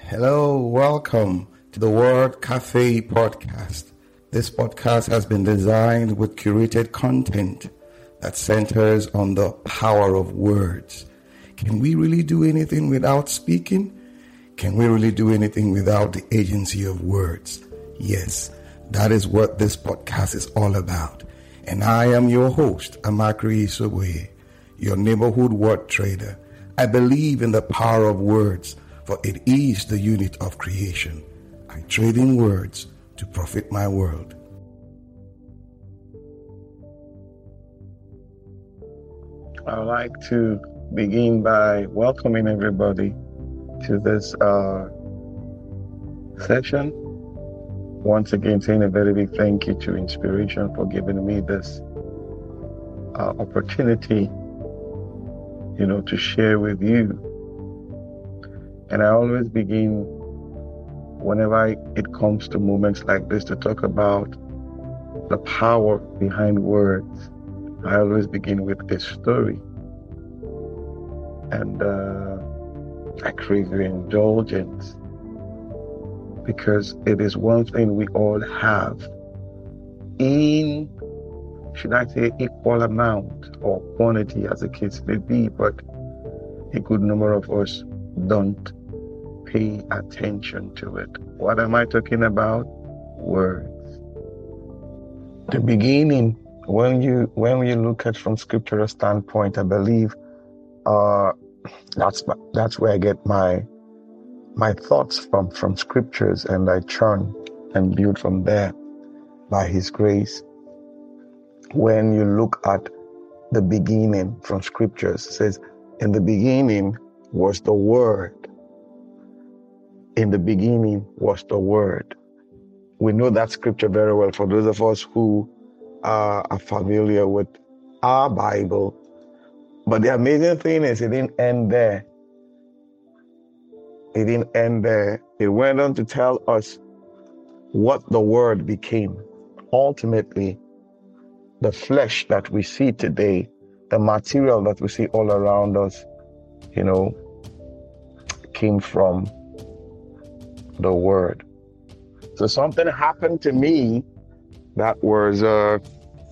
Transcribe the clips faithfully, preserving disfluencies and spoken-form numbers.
Hello, welcome to the Word Cafe podcast. This podcast has been designed with curated content that centers on the power of words. Can we really do anything without speaking? Can we really do anything without the agency of words? Yes, that is what this podcast is all about. And I am your host, Amakri Isoboye, your neighborhood word trader. I believe in the power of words, for it is the unit of creation. I trade in words to profit my world. I would like to begin by welcoming everybody to this uh, session. Once again, saying a very big thank you to Inspiration for giving me this uh, opportunity, you know, to share with you. And I always begin, whenever it comes to moments like this, to talk about the power behind words. I always begin with a story. And uh, I crave your indulgence, because it is one thing we all have in, should I say, equal amount or quantity as the case may be, but a good number of us don't pay attention to it. What am I talking about? Words. The beginning, when you when you look at from scriptural standpoint, I believe uh, that's that's where I get my my thoughts from from scriptures, and I churn and build from there by His grace. When you look at the beginning from scriptures, it says, "In the beginning was the Word. In the beginning was the Word." We know that scripture very well for those of us who uh, are familiar with our Bible. But the amazing thing is, it didn't end there. It didn't end there. It went on to tell us what the Word became. Ultimately, the flesh that we see today, the material that we see all around us, you know, came from the Word. So something happened to me that was, uh,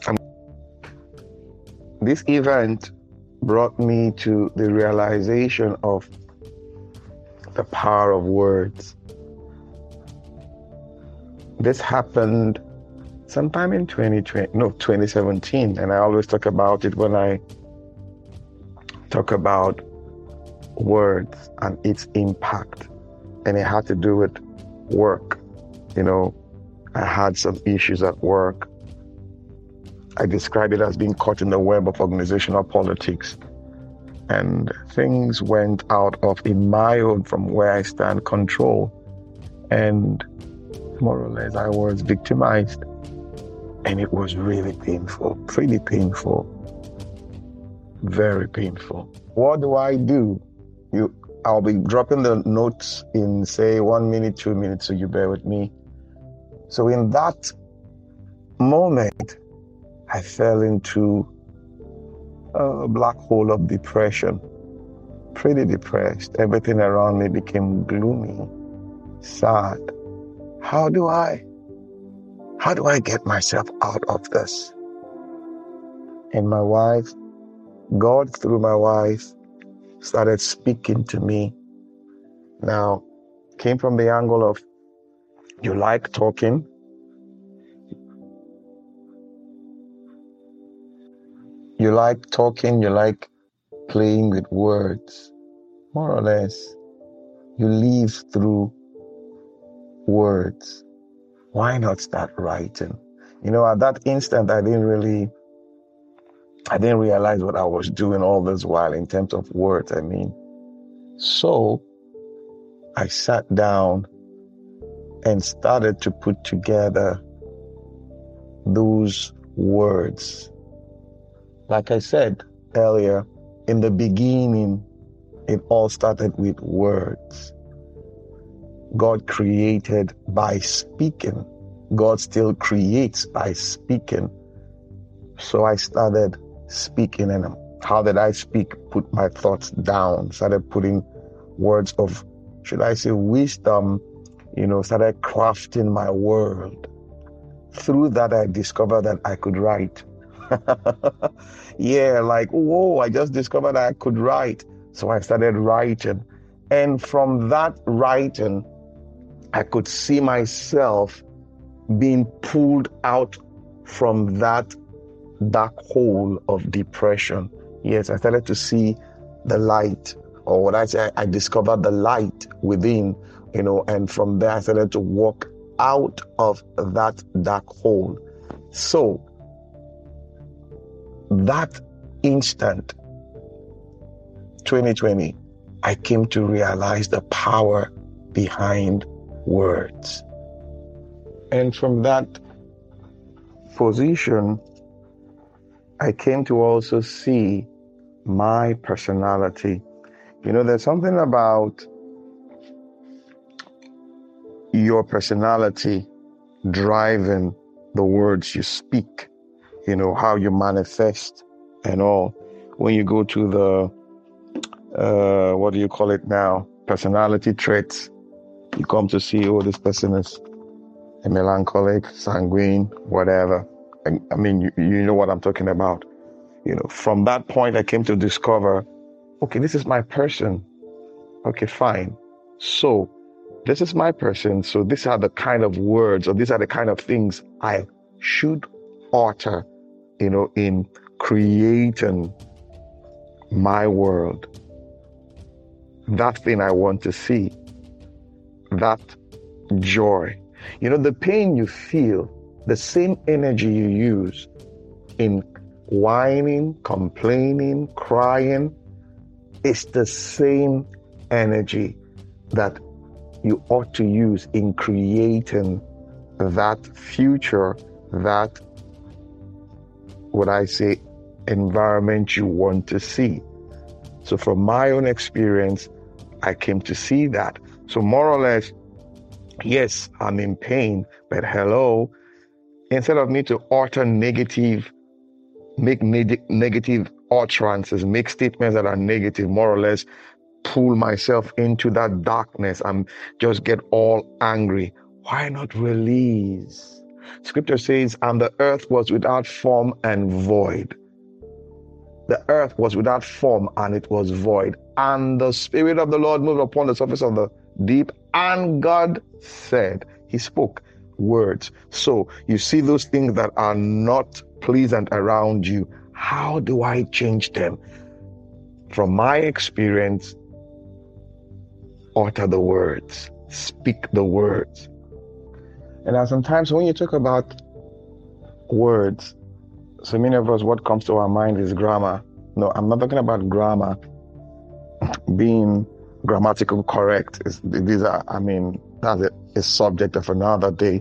this event brought me to the realization of the power of words. This happened sometime in twenty twenty, no, twenty seventeen, and I always talk about it when I talk about words and its impact. And it had to do with work. You know, I had some issues at work. I describe it as being caught in the web of organizational politics. And things went out of, in my own, from where I stand, control. And more or less, I was victimized. And it was really painful, pretty painful, very painful. What do I do? You, I'll be dropping the notes in, say, one minute, two minutes, so you bear with me. So in that moment, I fell into a black hole of depression, pretty depressed. Everything around me became gloomy, sad. How do I, how do I get myself out of this? And my wife, God through my wife, started speaking to me. Now, came from the angle of, you like talking, you like talking, you like playing with words, more or less. You live through words. Why not start writing? You know, at that instant, I didn't really, I didn't realize what I was doing all this while in terms of words, I mean. So I sat down and started to put together those words. Like I said earlier, in the beginning, it all started with words. God created by speaking. God still creates by speaking. So I started speaking, and how did I speak? Put my thoughts down, started putting words of should I say, wisdom, you know, started crafting my world. Through that, I discovered that I could write. Yeah, like, whoa, I just discovered I could write. So I started writing. And from that writing, I could see myself being pulled out from that dark hole of depression. Yes, I started to see the light, or what I say, I discovered the light within, you know, and from there I started to walk out of that dark hole. So that instant, twenty twenty, I came to realize the power behind words. And from that position, I came to also see my personality. You know, there's something about your personality driving the words you speak, you know, how you manifest and all. When you go to the, uh, what do you call it now? Personality traits, you come to see, oh, this person is a melancholic, sanguine, whatever. I, I mean, you, you know what I'm talking about. You know, from that point, I came to discover, okay, this is my person. Okay, fine. So this is my person. So these are the kind of words, or these are the kind of things I should utter, you know, in creating my world. That thing I want to see, that joy. You know, the pain you feel, the same energy you use in whining, complaining, crying, is the same energy that you ought to use in creating that future, that, what I say, environment you want to see. So from my own experience, I came to see that. So more or less, yes, I'm in pain, but hello, instead of me to utter negative, make neg- negative utterances, make statements that are negative, more or less, pull myself into that darkness and just get all angry. Why not release? Scripture says, and the earth was without form and void. The earth was without form and it was void. And the Spirit of the Lord moved upon the surface of the deep. And God said, He spoke words. So you see those things that are not pleasant around you. How do I change them? From my experience, utter the words, speak the words. And now sometimes when you talk about words, so many of us, what comes to our mind is grammar. No, I'm not talking about grammar being grammatical correct. It's, these are, I mean, that's a, a subject of another day.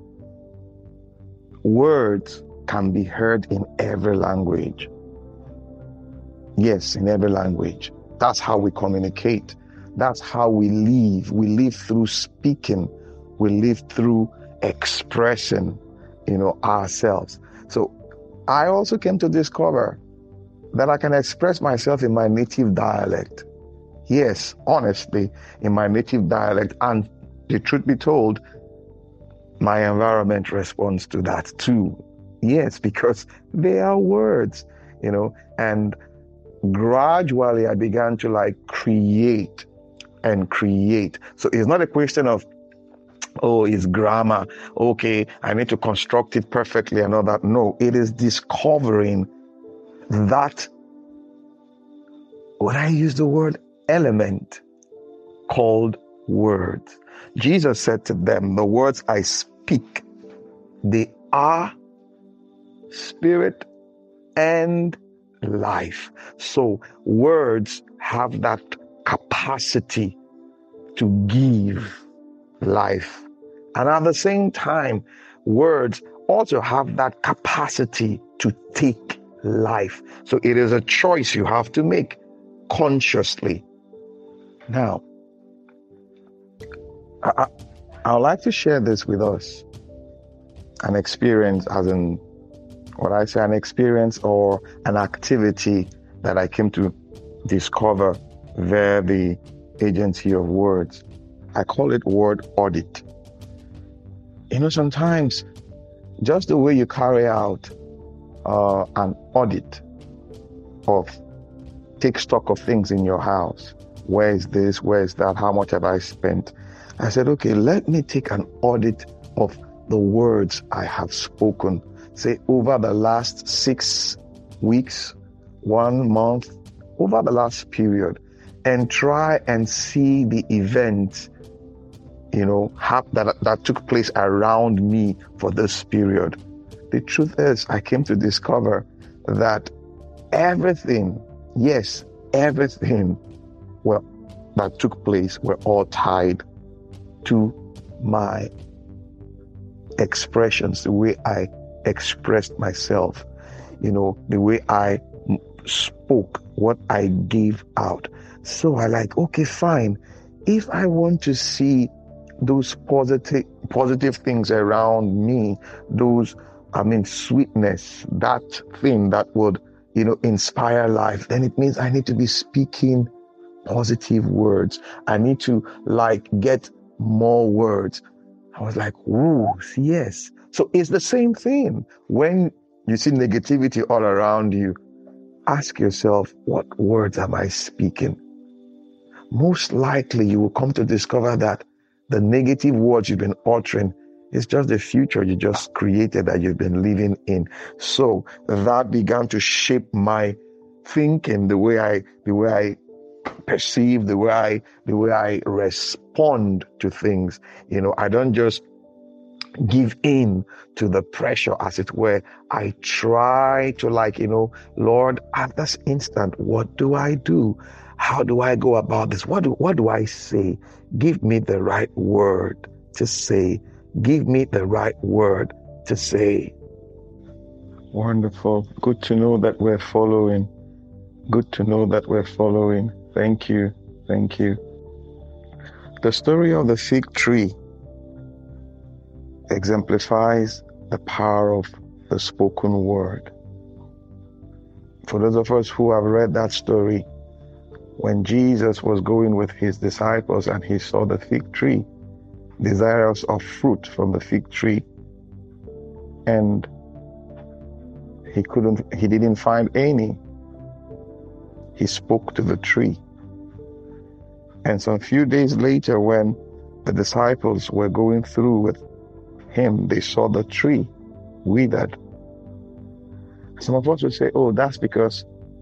Words can be heard in every language. Yes, in every language. That's how we communicate. That's how we live. We live through speaking. We live through expressing, you know, ourselves. So I also came to discover that I can express myself in my native dialect. Yes, honestly, in my native dialect. And the truth be told, my environment responds to that too. Yes, because they are words, you know, and gradually I began to like create and create. So it's not a question of, oh, it's grammar. Okay, I need to construct it perfectly and all that. No, it is discovering that, when I use the word element, called words. Jesus said to them, the words I speak, they are spirit and life. So words have that capacity to give life. And at the same time, words also have that capacity to take life. So it is a choice you have to make consciously. Now, I, I, I would like to share this with us. An experience, as in what I say, an experience or an activity that I came to discover via the agency of words. I call it word audit. You know, sometimes just the way you carry out uh, an audit of, take stock of things in your house. Where is this? Where is that? How much have I spent? I said, okay, let me take an audit of the words I have spoken, say over the last six weeks, one month, over the last period, and try and see the events, you know, that, that took place around me for this period. The truth is, I came to discover that everything, yes, everything well, that took place were all tied to my expressions, the way I expressed myself, you know, the way I spoke, what I gave out. So I like, okay, fine. If I want to see those positive, positive things around me, those, I mean, sweetness, that thing that would, you know, inspire life, then it means I need to be speaking positive words. I need to like get more words. I was like, ooh, yes. So it's the same thing. When you see negativity all around you, ask yourself, what words am I speaking? Most likely you will come to discover that the negative words you've been uttering is just the future you just created that you've been living in. So that began to shape my thinking, the way I, the way I perceive, the way I, the way I respond to things. You know, I don't just give in to the pressure, as it were. I try to like, you know, Lord, at this instant, what do I do? How do I go about this? What do, what do I say? Give me the right word to say. Give me the right word to say. Wonderful. Good to know that we're following. Good to know that we're following. Thank you. Thank you. The story of the fig tree exemplifies the power of the spoken word. For those of us who have read that story, when Jesus was going with his disciples and he saw the fig tree, desirous of fruit from the fig tree, and he couldn't, he didn't find any, he spoke to the tree. And some few days later, when the disciples were going through with him, they saw the tree withered. Some of us would say, oh, that's because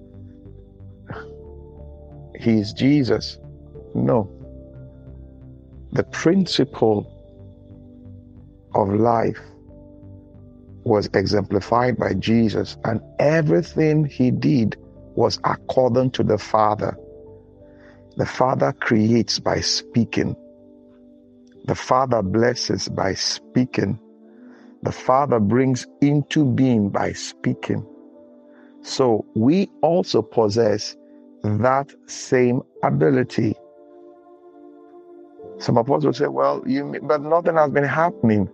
he's Jesus. No. The principle of life was exemplified by Jesus, and everything he did was according to the Father. The Father creates by speaking. The Father blesses by speaking. The Father brings into being by speaking. So we also possess that same ability. Some of us will say, well, you, but nothing has been happening.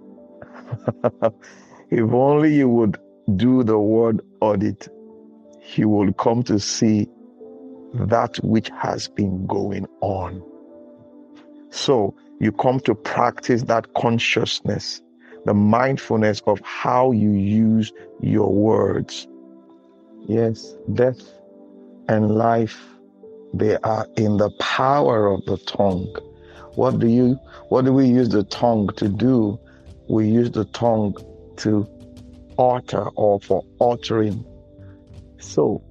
If only you would do the word audit, you will come to see that which has been going on. So you come to practice that consciousness, the mindfulness of how you use your words. Yes, death and life, they are in the power of the tongue. What do you, what do we use the tongue to do? We use the tongue to utter or for uttering. So,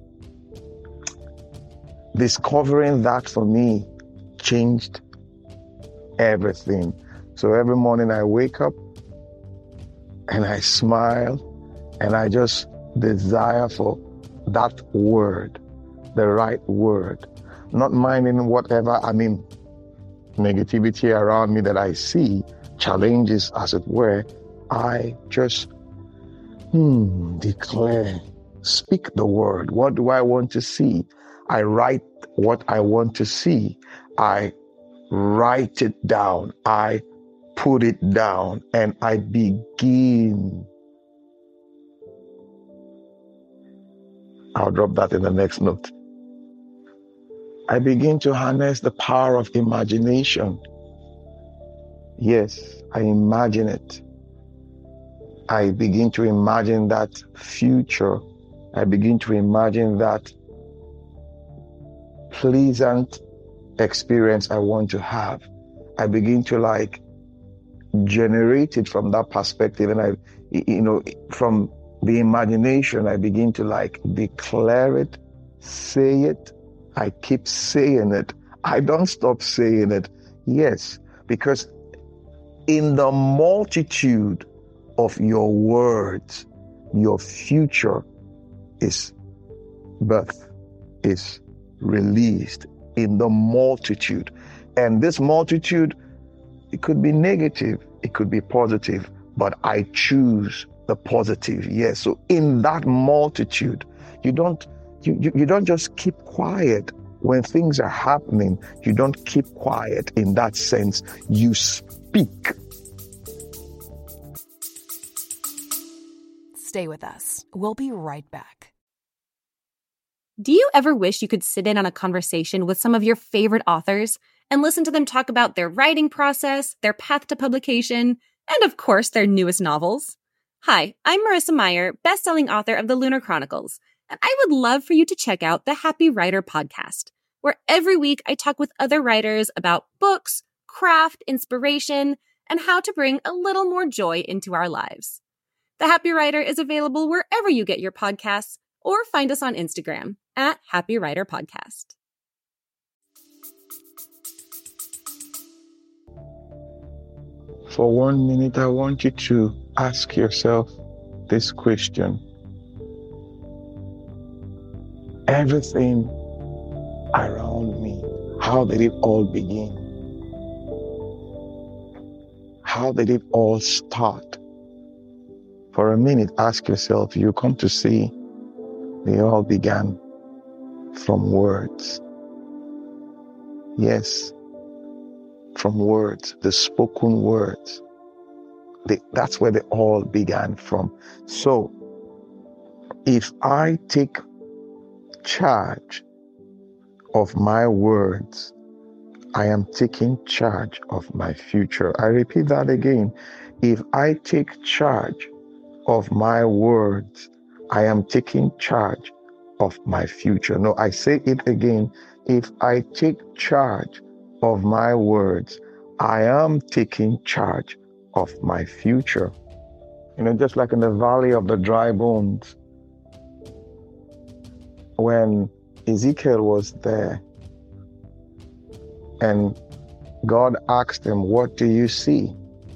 discovering that for me changed everything. So every morning I wake up and I smile and I just desire for that word, the right word, not minding whatever, I mean, negativity around me that I see, challenges as it were. I just hmm, declare, speak the word. What do I want to see? I write what I want to see. I write it down. I put it down and I begin. I'll drop that in the next note. I begin to harness the power of imagination. Yes, I imagine it. I begin to imagine that future. I begin to imagine that pleasant experience I want to have. I begin to like generate it from that perspective. And I, you know, from the imagination, I begin to like declare it, say it. I keep saying it. I don't stop saying it. Yes, because in the multitude of your words, your future is birth, is released in the multitude. And this multitude, it could be negative, it could be positive, but I choose the positive. Yes. So in that multitude, you don't you, you, you don't just keep quiet when things are happening. You don't keep quiet in that sense. You speak. Stay with us. We'll be right back. Do you ever wish you could sit in on a conversation with some of your favorite authors and listen to them talk about their writing process, their path to publication, and of course, their newest novels? Hi, I'm Marissa Meyer, best-selling author of The Lunar Chronicles, and I would love for you to check out the Happy Writer podcast, where every week I talk with other writers about books, craft, inspiration, and how to bring a little more joy into our lives. The Happy Writer is available wherever you get your podcasts, or find us on Instagram at Happy Writer Podcast. For one minute, I want you to ask yourself this question. Everything around me, how did it all begin? How did it all start? For a minute, ask yourself, you come to see they all began from words. Yes, from words, the spoken words. They, that's where they all began from. So, if I take charge of my words, I am taking charge of my future. I repeat that again. If I take charge of my words, I am taking charge of my future. No, I say it again. If I take charge of my words, I am taking charge of my future. You know, just like in the valley of the dry bones, when Ezekiel was there and God asked him, "What do you see?"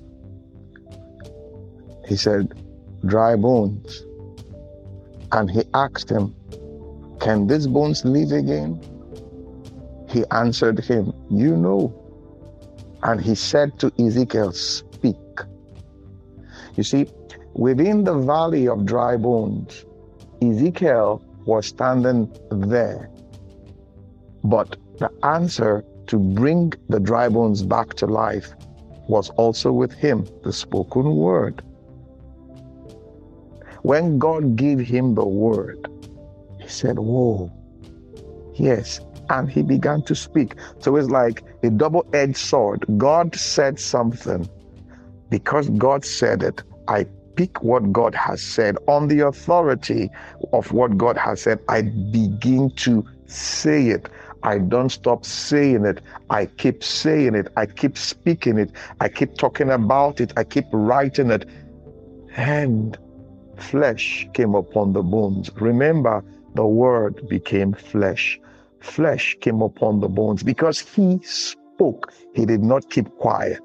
He said, "Dry bones." And he asked him, "Can these bones live again?" He answered him, "You know." And he said to Ezekiel, "Speak." You see, within the valley of dry bones, Ezekiel was standing there. But the answer to bring the dry bones back to life was also with him, the spoken word. When God gave him the word, he said, "Whoa, yes." And he began to speak. So it's like a double-edged sword. God said something. Because God said it, I pick what God has said. On the authority of what God has said, I begin to say it. I don't stop saying it. I keep saying it. I keep speaking it. I keep talking about it. I keep writing it. And flesh came upon the bones. Remember, the word became flesh. Flesh came upon the bones because he spoke. He did not keep quiet.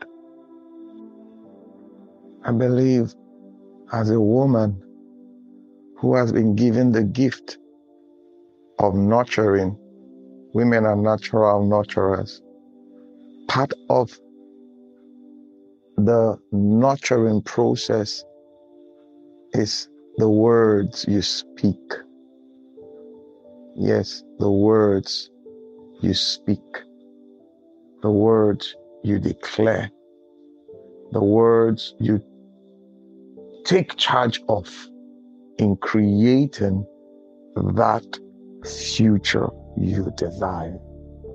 I believe as a woman who has been given the gift of nurturing, women are natural nurturers. Part of the nurturing process is the words you speak. Yes, the words you speak, the words you declare, the words you take charge of in creating that future you desire.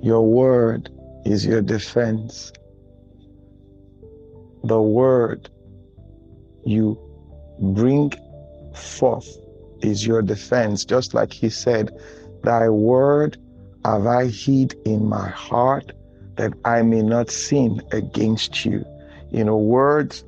Your word is your defense. The word you bring forth is your defense. Just like he said, thy word have I hid in my heart that I may not sin against you. You know, words,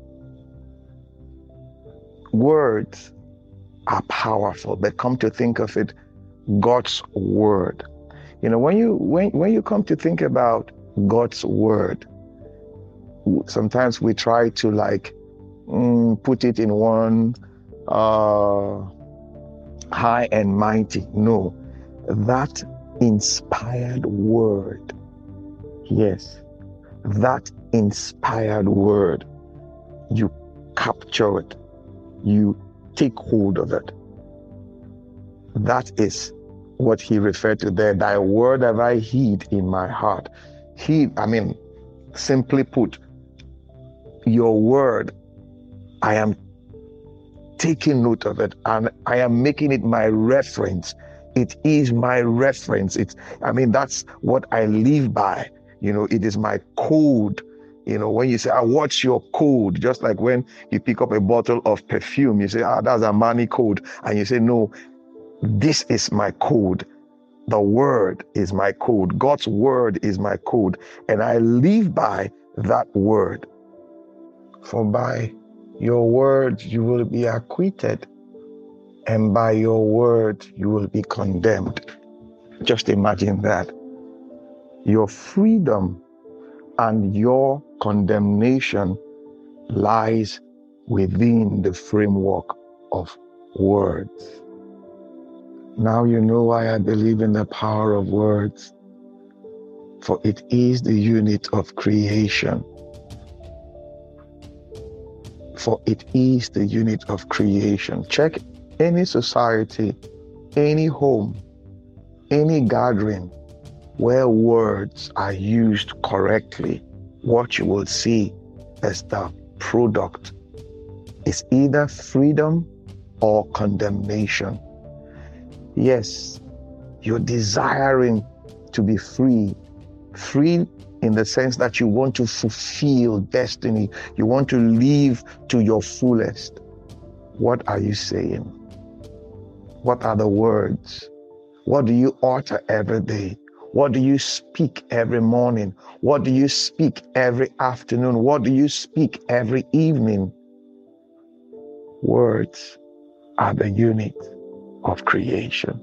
words are powerful, but come to think of it, God's word. You know, when you when when you come to think about God's word, sometimes we try to like mm, put it in one uh, high and mighty. No, that inspired word, yes, that inspired word, you capture it, you take hold of it. That is what he referred to there. Thy word have I hid in my heart. He, I mean, simply put, your word, I am taking note of it and I am making it my reference. It is my reference. It's, I mean, that's what I live by. You know, it is my code. You know, when you say, ah, what's your code? Just like when you pick up a bottle of perfume, you say, ah, that's a money code. And you say, no, this is my code. The word is my code. God's word is my code. And I live by that word. For by your words you will be acquitted, and by your word you will be condemned. Just imagine that. Your freedom and your condemnation lies within the framework of words. Now you know why I believe in the power of words, for it is the unit of creation. For it is the unit of creation. Check any society, any home, any gathering where words are used correctly. What you will see as the product is either freedom or condemnation. Yes, you're desiring to be free. Free in the sense that you want to fulfill destiny. You want to live to your fullest. What are you saying? What are the words? What do you utter every day? What do you speak every morning? What do you speak every afternoon? What do you speak every evening? Words are the unit of creation.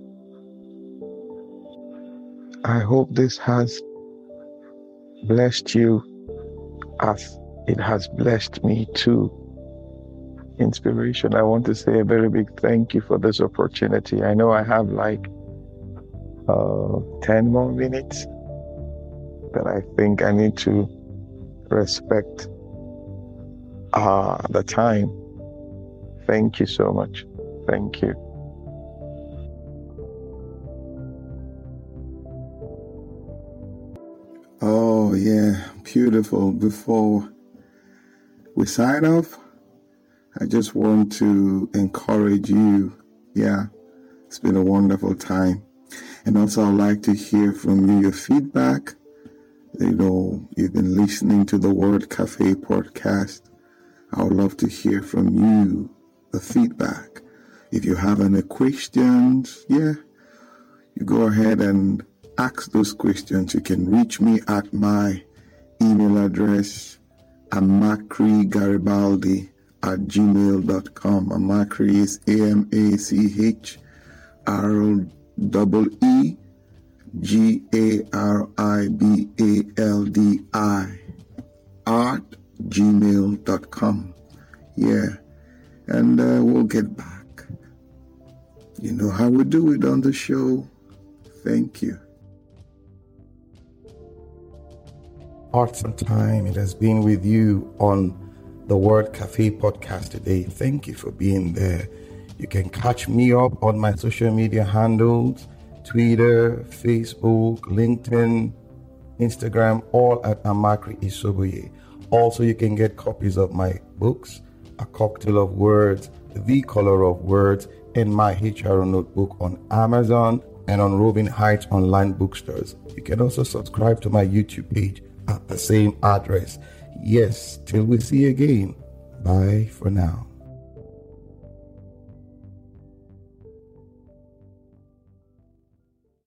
I hope this has blessed you as it has blessed me too. Inspiration, I want to say a very big thank you for this opportunity. I know I have like uh, ten more minutes, but I think I need to respect uh, the time. Thank you so much. Thank you. Oh, yeah, beautiful. Before we sign off, I just want to encourage you. Yeah, it's been a wonderful time. And also, I'd like to hear from you, your feedback. You know, you've been listening to the Word Cafe podcast. I would love to hear from you, the feedback. If you have any questions, yeah, you go ahead and ask those questions. You can reach me at my email address, amakrigaribaldi at gmail dot com. Amakri is A M A C H R O E E G A R I B A L D I at gmail dot com. Yeah, and uh, we'll get back. You know how we do it on the show. Thank you. Hearts and time, it has been with you on the Word Cafe podcast today. Thank you for being there. You can catch me up on my social media handles, Twitter, Facebook, LinkedIn, Instagram, all at Amakri Isobuye. Also, you can get copies of my books, A Cocktail of Words, The Color of Words, and my H R O notebook on Amazon, and on Roving Heights online bookstores. You can also subscribe to my YouTube page at the same address. Yes, till we see you again. Bye for now.